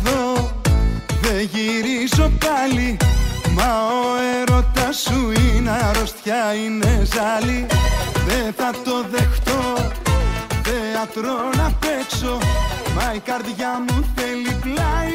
δω, δεν γυρίζω πάλι. Μα ο έρωτας σου είναι αρρωστιά, είναι ζάλι. Δεν θα το δεχτώ, θέατρο να παίξω. Μα η καρδιά μου θέλει πλάι.